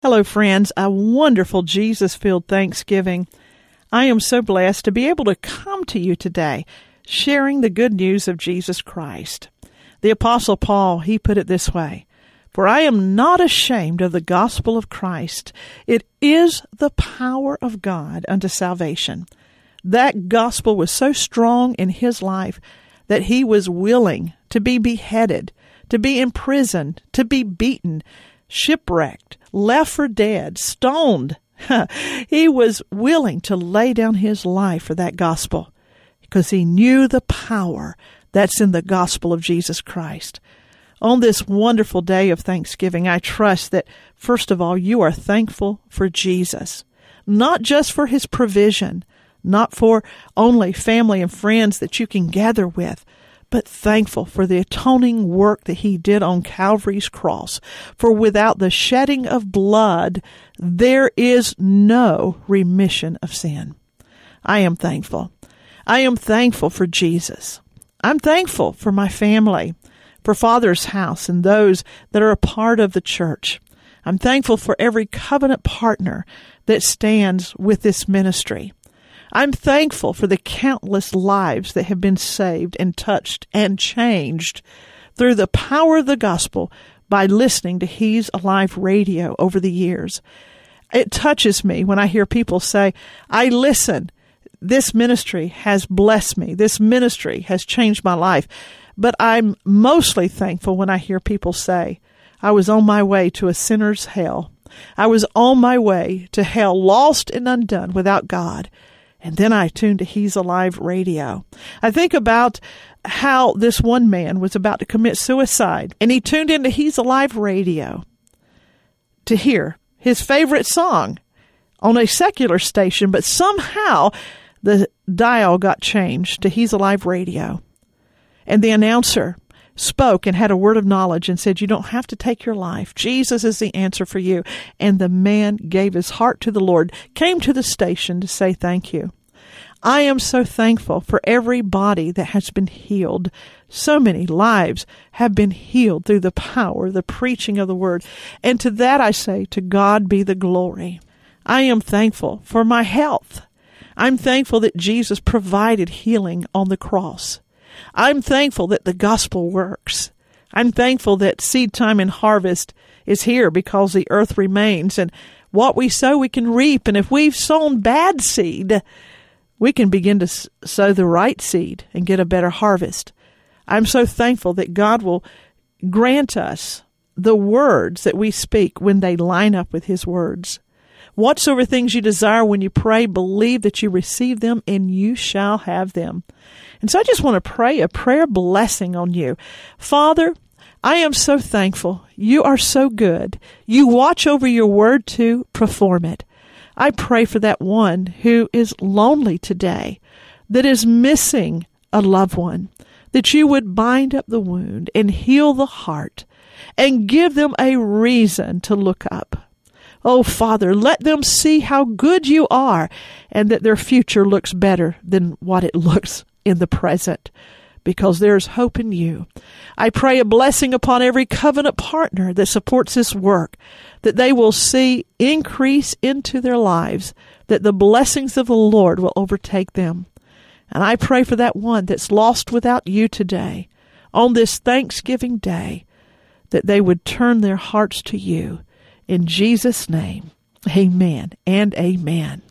Hello, friends. A wonderful Jesus-filled Thanksgiving. I am so blessed to be able to come to you today, sharing the good news of Jesus Christ. The Apostle Paul, he put it this way, "For I am not ashamed of the gospel of Christ. It is the power of God unto salvation." That gospel was so strong in his life that he was willing to be beheaded, to be imprisoned, to be beaten, shipwrecked, left for dead, stoned. He was willing to lay down his life for that gospel because he knew the power that's in the gospel of Jesus Christ. On this wonderful day of Thanksgiving, I trust that, first of all, you are thankful for Jesus, not just for his provision, not for only family and friends that you can gather with, but thankful for the atoning work that he did on Calvary's cross. For without the shedding of blood, there is no remission of sin. I am thankful. I am thankful for Jesus. I'm thankful for my family, for Father's house, and those that are a part of the church. I'm thankful for every covenant partner that stands with this ministry. I'm thankful for the countless lives that have been saved and touched and changed through the power of the gospel by listening to He's Alive radio over the years. It touches me when I hear people say, "I listen. This ministry has blessed me. This ministry has changed my life." But I'm mostly thankful when I hear people say, "I was on my way to a sinner's hell. I was on my way to hell, lost and undone without God. And then I tuned to He's Alive radio." I think about how this one man was about to commit suicide, and he tuned into He's Alive radio to hear his favorite song on a secular station, but somehow the dial got changed to He's Alive radio. And the announcer spoke and had a word of knowledge and said, "You don't have to take your life. Jesus is the answer for you." And the man gave his heart to the Lord, came to the station to say thank you. I am so thankful for every body that has been healed. So many lives have been healed through the power, the preaching of the word. And to that I say, to God be the glory. I am thankful for my health. I'm thankful that Jesus provided healing on the cross. I'm thankful that the gospel works. I'm thankful that seed time and harvest is here because the earth remains, and what we sow we can reap. And if we've sown bad seed, we can begin to sow the right seed and get a better harvest. I'm so thankful that God will grant us the words that we speak when they line up with His words. Whatsoever things you desire when you pray, believe that you receive them and you shall have them. And so I just want to pray a prayer blessing on you. Father, I am so thankful. You are so good. You watch over your word to perform it. I pray for that one who is lonely today, that is missing a loved one, that you would bind up the wound and heal the heart and give them a reason to look up. Oh, Father, let them see how good you are and that their future looks better than what it looks in the present, because there's hope in you. I pray a blessing upon every covenant partner that supports this work, that they will see increase into their lives, that the blessings of the Lord will overtake them. And I pray for that one that's lost without you today, on this Thanksgiving day, that they would turn their hearts to you. In Jesus' name, amen and amen.